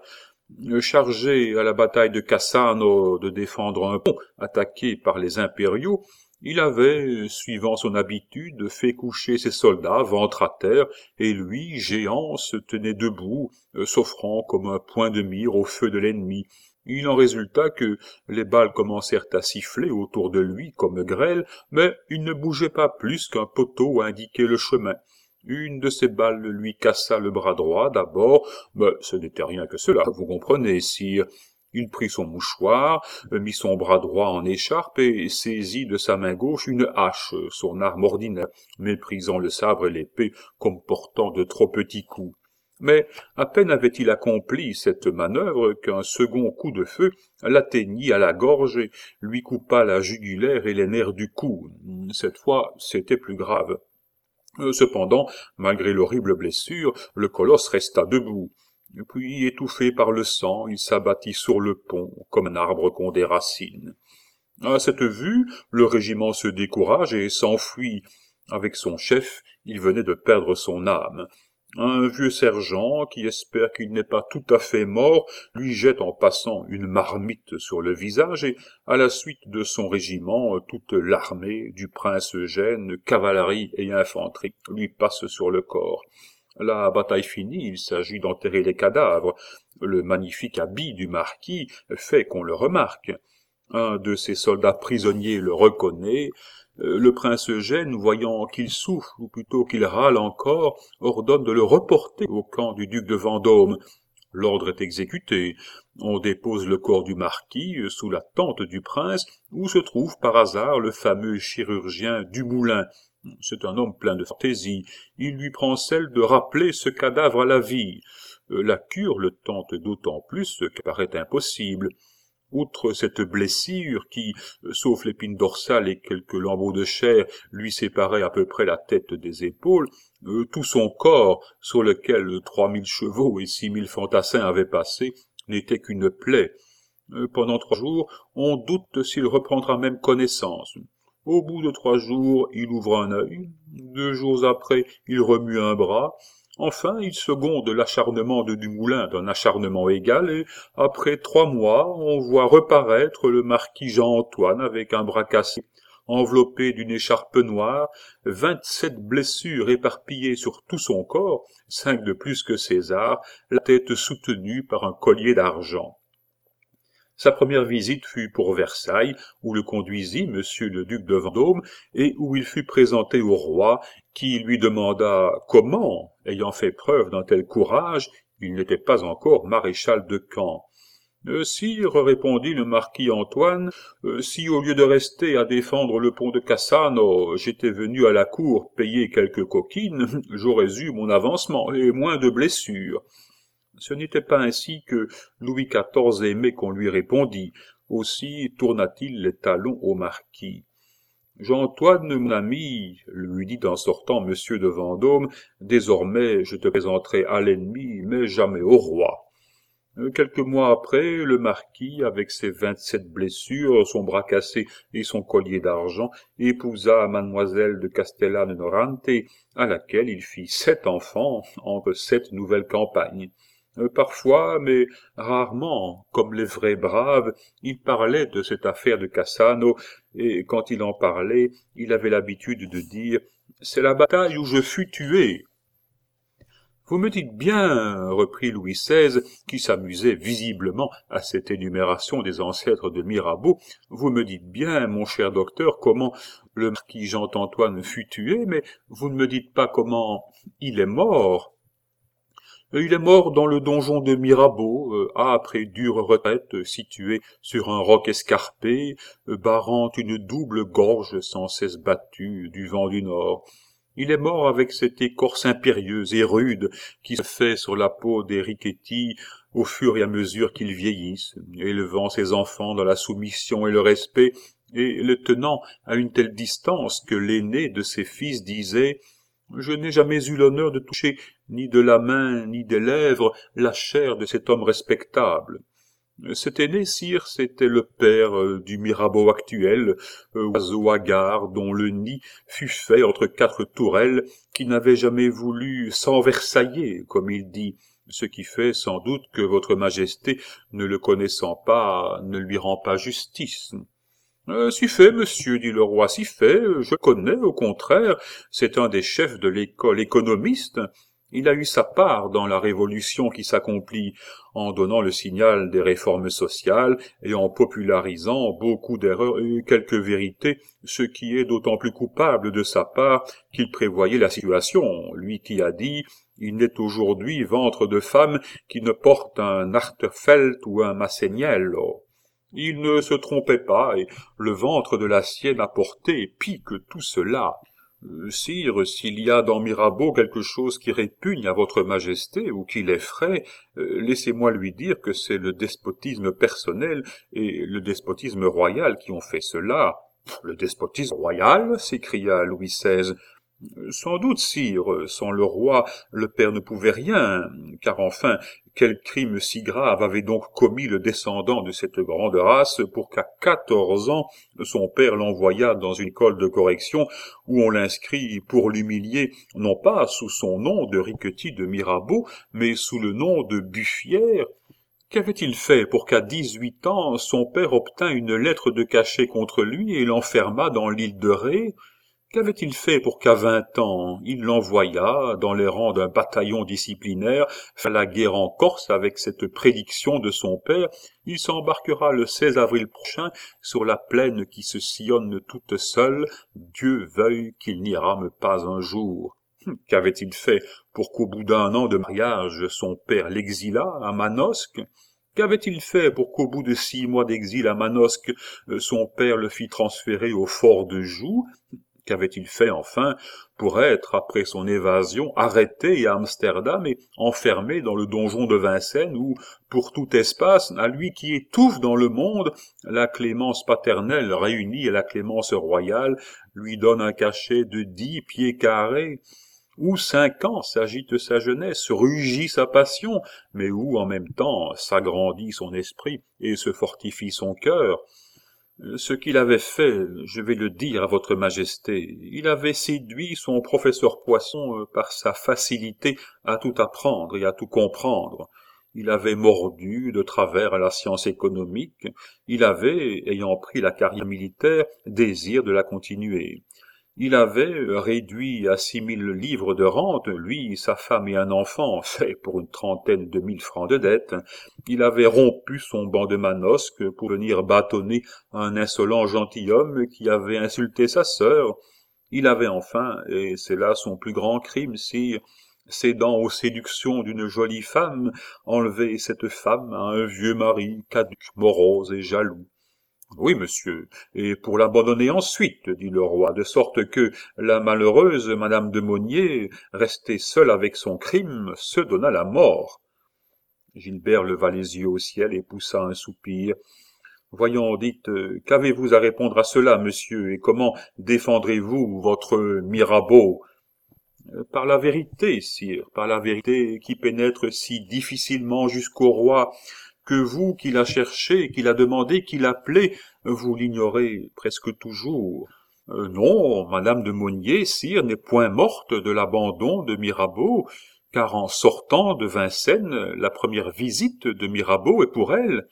Chargé à la bataille de Cassano de défendre un pont attaqué par les impériaux, il avait, suivant son habitude, fait coucher ses soldats ventre à terre, et lui, géant, se tenait debout, s'offrant comme un point de mire au feu de l'ennemi. Il en résulta que les balles commencèrent à siffler autour de lui comme grêle, mais il ne bougeait pas plus qu'un poteau indiquait le chemin. Une de ces balles lui cassa le bras droit d'abord, mais ce n'était rien que cela, vous comprenez, sire. Il prit son mouchoir, mit son bras droit en écharpe et saisit de sa main gauche une hache, son arme ordinaire, méprisant le sabre et l'épée comme portant de trop petits coups. Mais à peine avait-il accompli cette manœuvre qu'un second coup de feu l'atteignit à la gorge et lui coupa la jugulaire et les nerfs du cou. Cette fois, c'était plus grave. Cependant, malgré l'horrible blessure, le colosse resta debout. Puis, étouffé par le sang, il s'abattit sur le pont, comme un arbre qu'on déracine. À cette vue, le régiment se décourage et s'enfuit. Avec son chef, il venait de perdre son âme. Un vieux sergent, qui espère qu'il n'est pas tout à fait mort, lui jette en passant une marmite sur le visage et, à la suite de son régiment, toute l'armée, du prince Eugène, cavalerie et infanterie, lui passe sur le corps. La bataille finie, il s'agit d'enterrer les cadavres. Le magnifique habit du marquis fait qu'on le remarque. Un de ses soldats prisonniers le reconnaît. Le prince Eugène, voyant qu'il souffle, ou plutôt qu'il râle encore, ordonne de le reporter au camp du duc de Vendôme. L'ordre est exécuté. On dépose le corps du marquis sous la tente du prince, où se trouve par hasard le fameux chirurgien Dumoulin. C'est un homme plein de fantaisie. Il lui prend celle de rappeler ce cadavre à la vie. La cure le tente d'autant plus qu'elle paraît impossible. Outre cette blessure qui, sauf l'épine dorsale et quelques lambeaux de chair, lui séparaient à peu près la tête des épaules, tout son corps, sur lequel 3000 chevaux et 6000 fantassins avaient passé, n'était qu'une plaie. Pendant 3 jours, on doute s'il reprendra même connaissance. Au bout de 3 jours, il ouvre un œil. 2 jours après, il remue un bras. Enfin, il seconde l'acharnement de Dumoulin d'un acharnement égal, et après 3 mois, on voit reparaître le marquis Jean-Antoine avec un bras cassé, enveloppé d'une écharpe noire, 27 blessures éparpillées sur tout son corps, 5 de plus que César, la tête soutenue par un collier d'argent. Sa première visite fut pour Versailles, où le conduisit monsieur le duc de Vendôme, et où il fut présenté au roi, qui lui demanda comment, ayant fait preuve d'un tel courage, il n'était pas encore maréchal de camp. Sire, répondit le marquis Antoine, si au lieu de rester à défendre le pont de Cassano, j'étais venu à la cour payer quelques coquines, j'aurais eu mon avancement et moins de blessures. Ce n'était pas ainsi que Louis XIV aimait qu'on lui répondît. Aussi tourna-t-il les talons au marquis. « Jean-Antoine, mon ami, lui dit en sortant monsieur de Vendôme, désormais je te présenterai à l'ennemi, mais jamais au roi. » Quelques mois après, le marquis, avec ses 27 blessures, son bras cassé et son collier d'argent, épousa mademoiselle de Castellane-Norante, à laquelle il fit 7 enfants entre 7 nouvelles campagnes. Parfois, mais rarement, comme les vrais braves, il parlait de cette affaire de Cassano, et quand il en parlait, il avait l'habitude de dire « C'est la bataille où je fus tué ». Vous me dites bien, reprit Louis XVI, qui s'amusait visiblement à cette énumération des ancêtres de Mirabeau, vous me dites bien, mon cher docteur, comment le marquis Jean-Antoine fut tué, mais vous ne me dites pas comment il est mort. Il est mort dans le donjon de Mirabeau, âpre et dure retraite, située sur un roc escarpé, barrant une double gorge sans cesse battue du vent du nord. Il est mort avec cette écorce impérieuse et rude qui se fait sur la peau des Riquetti au fur et à mesure qu'ils vieillissent, élevant ses enfants dans la soumission et le respect, et le tenant à une telle distance que l'aîné de ses fils disait « Je n'ai jamais eu l'honneur de toucher ni de la main ni des lèvres la chair de cet homme respectable. » Cet aîné, sire, c'était le père du Mirabeau actuel, oiseau hagard dont le nid fut fait entre quatre tourelles, qui n'avait jamais voulu s'enversailler, comme il dit, ce qui fait sans doute que votre majesté, ne le connaissant pas, ne lui rend pas justice. Si fait, monsieur, dit le roi, si fait, je connais, au contraire, c'est un des chefs de l'école économiste. Il a eu sa part dans la révolution qui s'accomplit, en donnant le signal des réformes sociales et en popularisant beaucoup d'erreurs et quelques vérités, ce qui est d'autant plus coupable de sa part qu'il prévoyait la situation, lui qui a dit « Il n'est aujourd'hui ventre de femme qui ne porte un Artefelt ou un Masséniello ». Il ne se trompait pas, et le ventre de la sienne a porté pis que tout cela. Sire, s'il y a dans Mirabeau quelque chose qui répugne à votre majesté ou qui l'effraie, laissez-moi lui dire que c'est le despotisme personnel et le despotisme royal qui ont fait cela. « Le despotisme royal » s'écria Louis XVI. Sans doute, sire, sans le roi, le père ne pouvait rien, car enfin, quel crime si grave avait donc commis le descendant de cette grande race pour qu'à 14 ans, son père l'envoyât dans une école de correction où on l'inscrit pour l'humilier, non pas sous son nom de Riquetti de Mirabeau, mais sous le nom de Buffière. Qu'avait-il fait pour qu'à 18 ans, son père obtint une lettre de cachet contre lui et l'enfermât dans l'île de Ré? Qu'avait-il fait pour qu'à 20 ans, il l'envoyât, dans les rangs d'un bataillon disciplinaire, faire la guerre en Corse avec cette prédiction de son père? Il s'embarquera le 16 avril prochain sur la plaine qui se sillonne toute seule. Dieu veuille qu'il n'y rame pas un jour. Qu'avait-il fait pour qu'au bout d'un an de mariage, son père l'exilât à Manosque? Qu'avait-il fait pour qu'au bout de 6 mois d'exil à Manosque, son père le fît transférer au fort de Joux? Qu'avait-il fait, enfin, pour être, après son évasion, arrêté à Amsterdam et enfermé dans le donjon de Vincennes où, pour tout espace, à lui qui étouffe dans le monde, la clémence paternelle réunie à la clémence royale lui donne un cachet de 10 pieds carrés, où 5 ans s'agite sa jeunesse, rugit sa passion, mais où, en même temps, s'agrandit son esprit et se fortifie son cœur. Ce qu'il avait fait, je vais le dire à votre majesté, il avait séduit son professeur Poisson par sa facilité à tout apprendre et à tout comprendre. Il avait mordu de travers à la science économique, il avait, ayant pris la carrière militaire, désir de la continuer. Il avait réduit à 6 000 livres de rente, lui, sa femme et un enfant, fait pour une 30 000 francs de dette. Il avait rompu son banc de Manosque pour venir bâtonner un insolent gentilhomme qui avait insulté sa sœur. Il avait enfin, et c'est là son plus grand crime, sire, cédant aux séductions d'une jolie femme, enlevé cette femme à un vieux mari caduc, morose et jaloux. Oui, monsieur, et pour l'abandonner ensuite, dit le roi, de sorte que la malheureuse madame de Monnier, restée seule avec son crime, se donna la mort. Gilbert leva les yeux au ciel et poussa un soupir. Voyons, dites, qu'avez-vous à répondre à cela, monsieur, et comment défendrez-vous votre Mirabeau? Par la vérité, sire, par la vérité qui pénètre si difficilement jusqu'au roi, que vous qui la cherchez, qui la demandez, qui l'appelez, vous l'ignorez presque toujours. Non, madame de Monnier, sire, n'est point morte de l'abandon de Mirabeau. car en sortant de Vincennes, la première visite de Mirabeau est pour elle.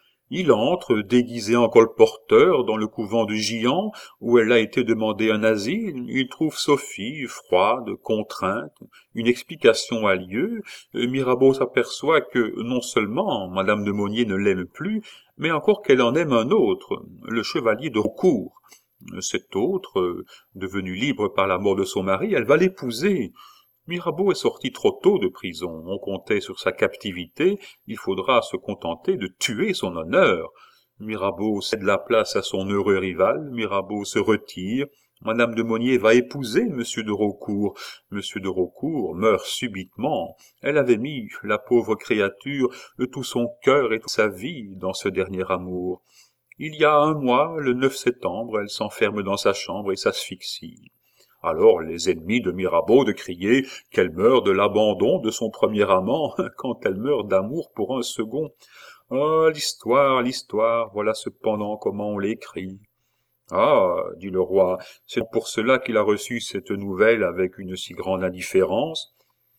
Il entre, déguisé en colporteur, dans le couvent de Gillan, où elle a été demander un asile. Il trouve Sophie froide, contrainte. Une explication a lieu. Mirabeau s'aperçoit que, non seulement Madame de Monnier ne l'aime plus, mais encore qu'elle en aime un autre, le chevalier de Raucourt. Cet autre, devenu libre par la mort de son mari, elle va l'épouser. Mirabeau est sorti trop tôt de prison, on comptait sur sa captivité, il faudra se contenter de tuer son honneur. Mirabeau cède la place à son heureux rival, Mirabeau se retire, Madame de Monnier va épouser Monsieur de Raucourt. Monsieur de Raucourt meurt subitement. Elle avait mis, la pauvre créature, tout son cœur et toute sa vie dans ce dernier amour. Il y a un mois, le 9 septembre, elle s'enferme dans sa chambre et s'asphyxie. Alors les ennemis de Mirabeau de crier qu'elle meurt de l'abandon de son premier amant quand elle meurt d'amour pour un second. Ah, l'histoire, voilà cependant comment on l'écrit. Ah, dit le roi, c'est pour cela qu'il a reçu cette nouvelle avec une si grande indifférence.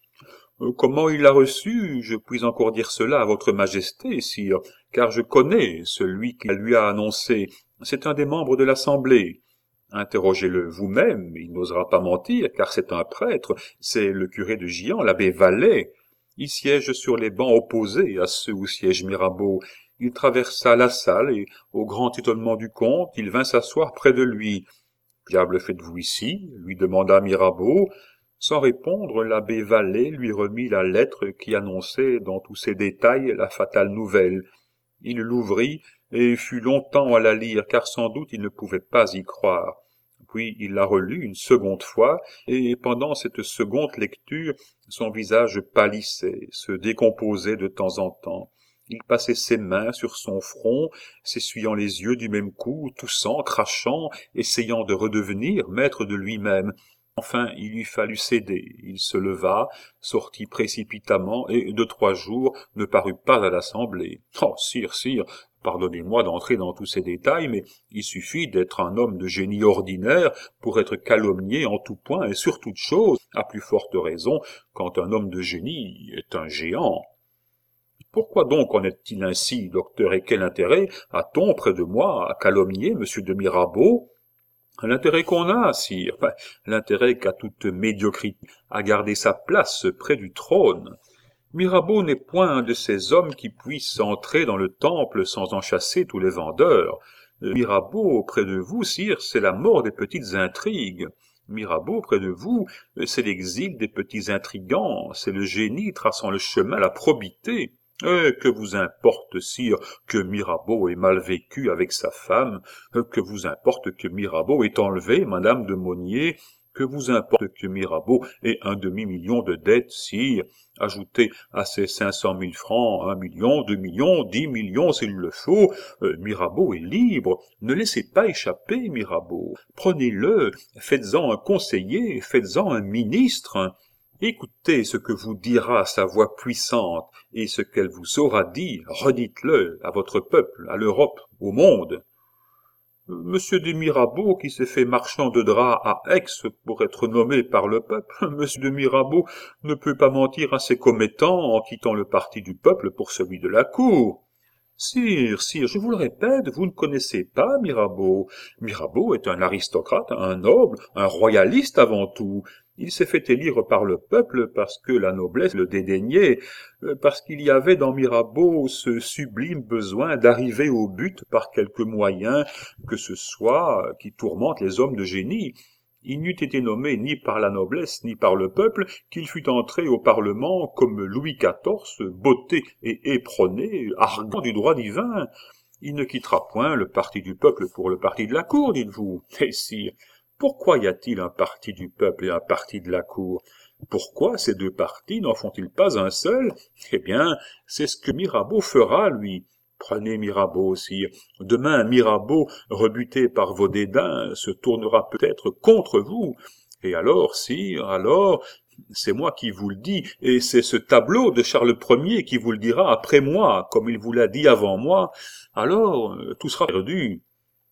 Comment il l'a reçue, je puis encore dire cela à votre majesté, sire, car je connais celui qui lui a annoncé. C'est un des membres de l'Assemblée. Interrogez-le vous-même, il n'osera pas mentir, car c'est un prêtre, c'est le curé de Gillan, l'abbé Vallet. Il siège sur les bancs opposés à ceux où siège Mirabeau. Il traversa la salle, et, au grand étonnement du comte, il vint s'asseoir près de lui. « Diable faites-vous ici » lui demanda Mirabeau. Sans répondre, l'abbé Vallet lui remit la lettre qui annonçait dans tous ses détails la fatale nouvelle. Il l'ouvrit, et fut longtemps à la lire, car sans doute il ne pouvait pas y croire. Puis il la relut une seconde fois, et pendant cette seconde lecture, son visage pâlissait, se décomposait de temps en temps. Il passait ses mains sur son front, s'essuyant les yeux du même coup, toussant, crachant, essayant de redevenir maître de lui-même. Enfin, il lui fallut céder. Il se leva, sortit précipitamment, et 2-3 jours ne parut pas à l'Assemblée. « Oh, sire, pardonnez-moi d'entrer dans tous ces détails, mais il suffit d'être un homme de génie ordinaire pour être calomnié en tout point et sur toute chose, à plus forte raison quand un homme de génie est un géant. Pourquoi donc en est-il ainsi, docteur, et quel intérêt a-t-on près de moi à calomnier monsieur de Mirabeau ? L'intérêt qu'on a, sire, l'intérêt qu'a toute médiocrité à garder sa place près du trône. Mirabeau n'est point un de ces hommes qui puissent entrer dans le temple sans en chasser tous les vendeurs. Mirabeau, près de vous, sire, c'est la mort des petites intrigues. Mirabeau, près de vous, c'est l'exil des petits intrigants, c'est le génie traçant le chemin à la probité. Que vous importe, sire, que Mirabeau ait mal vécu avec sa femme, que vous importe que Mirabeau ait enlevé Madame de Monnier, que vous importe que Mirabeau ait 1/2 million de dettes, sire, ajoutez à ces 500 000 francs 1 million, 2 millions, 10 millions s'il le faut, Mirabeau est libre, ne laissez pas échapper Mirabeau, prenez-le, faites-en un conseiller, faites-en un ministre. Écoutez ce que vous dira sa voix puissante, et ce qu'elle vous aura dit, redites-le à votre peuple, à l'Europe, au monde. Monsieur de Mirabeau, qui s'est fait marchand de draps à Aix pour être nommé par le peuple, monsieur de Mirabeau ne peut pas mentir à ses commettants en quittant le parti du peuple pour celui de la cour. Sire, je vous le répète, vous ne connaissez pas Mirabeau. Mirabeau est un aristocrate, un noble, un royaliste avant tout. Il s'est fait élire par le peuple parce que la noblesse le dédaignait, parce qu'il y avait dans Mirabeau ce sublime besoin d'arriver au but par quelque moyen que ce soit qui tourmente les hommes de génie. Il n'eût été nommé ni par la noblesse ni par le peuple qu'il fût entré au Parlement comme Louis XIV, botté et éperonné, arguant du droit divin. Il ne quittera point le parti du peuple pour le parti de la cour, dites-vous. Eh sire, pourquoi y a-t-il un parti du peuple et un parti de la cour? Pourquoi ces deux partis n'en font-ils pas un seul? Eh bien, c'est ce que Mirabeau fera, lui. Prenez Mirabeau, sire. Demain, Mirabeau, rebuté par vos dédains, se tournera peut-être contre vous. Et alors, sire, c'est moi qui vous le dis, et c'est ce tableau de Charles Ier qui vous le dira après moi, comme il vous l'a dit avant moi. Alors, tout sera perdu.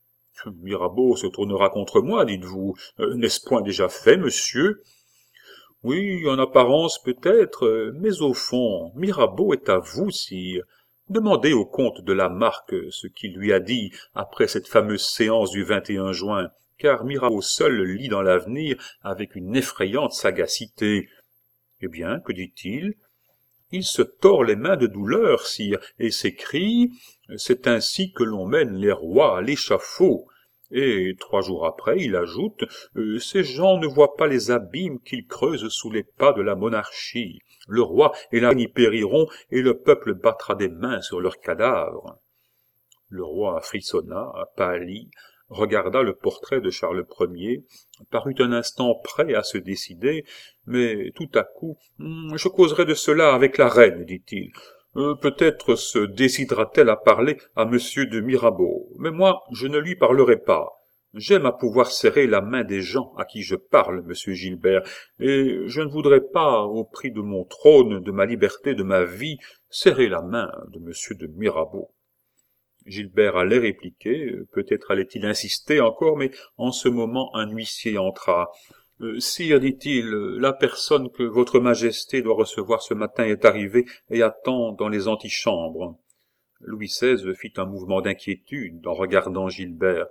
Mirabeau se tournera contre moi, dites-vous. N'est-ce point déjà fait, monsieur? Oui, en apparence peut-être, mais au fond, Mirabeau est à vous, sire. Demandez au comte de la Marque ce qu'il lui a dit après cette fameuse séance du 21 juin, car Mirabeau seul lit dans l'avenir avec une effrayante sagacité. Eh bien, que dit-il? Il se tord les mains de douleur, sire, et s'écrie « C'est ainsi que l'on mène les rois à l'échafaud ». Et 3 jours après, il ajoute « Ces gens ne voient pas les abîmes qu'ils creusent sous les pas de la monarchie. Le roi et la reine y périront, et le peuple battra des mains sur leurs cadavres. » Le roi frissonna, pâlit, regarda le portrait de Charles Ier, parut un instant prêt à se décider, mais tout à coup « Je causerai de cela avec la reine, dit-il. Peut-être se décidera-t-elle à parler à monsieur de Mirabeau, mais moi je ne lui parlerai pas. J'aime à pouvoir serrer la main des gens à qui je parle, monsieur Gilbert, et je ne voudrais pas, au prix de mon trône, de ma liberté, de ma vie, serrer la main de monsieur de Mirabeau. » Gilbert allait répliquer, peut-être allait-il insister encore, mais en ce moment un huissier entra. Sire, dit-il, la personne que votre majesté doit recevoir ce matin est arrivée et attend dans les antichambres. Louis XVI fit un mouvement d'inquiétude en regardant Gilbert.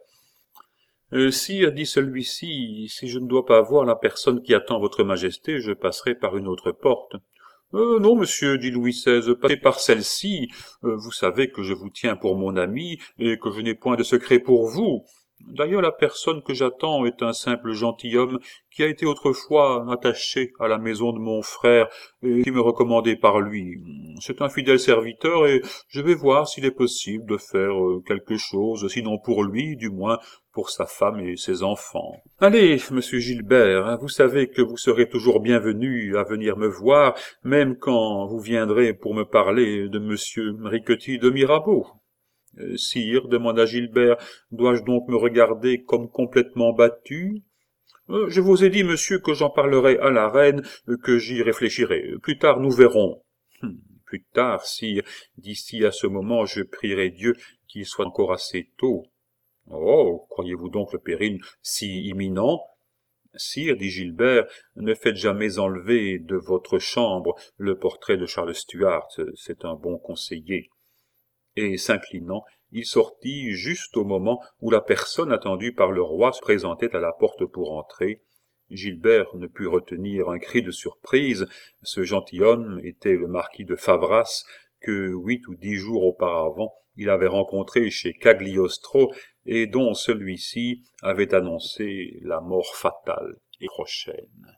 Sire, dit celui-ci, si je ne dois pas voir la personne qui attend votre majesté, je passerai par une autre porte. Non, monsieur, dit Louis XVI, passez par celle-ci. Vous savez que je vous tiens pour mon ami et que je n'ai point de secret pour vous. D'ailleurs, la personne que j'attends est un simple gentilhomme qui a été autrefois attaché à la maison de mon frère et qui me recommandé par lui. C'est un fidèle serviteur et je vais voir s'il est possible de faire quelque chose, sinon pour lui, du moins pour sa femme et ses enfants. Allez, monsieur Gilbert, vous savez que vous serez toujours bienvenu à venir me voir, même quand vous viendrez pour me parler de monsieur Riquetti de Mirabeau. Sire, demanda Gilbert, dois-je donc me regarder comme complètement battu? Je vous ai dit, monsieur, que j'en parlerai à la reine, que j'y réfléchirai. Plus tard, nous verrons. Plus tard, sire, d'ici à ce moment, je prierai Dieu qu'il soit encore assez tôt. Oh, croyez-vous donc le péril si imminent? Sire, dit Gilbert, ne faites jamais enlever de votre chambre le portrait de Charles Stuart, c'est un bon conseiller. Et s'inclinant, il sortit juste au moment où la personne attendue par le roi se présentait à la porte pour entrer. Gilbert ne put retenir un cri de surprise. Ce gentilhomme était le marquis de Favras, que 8 ou 10 jours auparavant il avait rencontré chez Cagliostro et dont celui-ci avait annoncé la mort fatale et prochaine.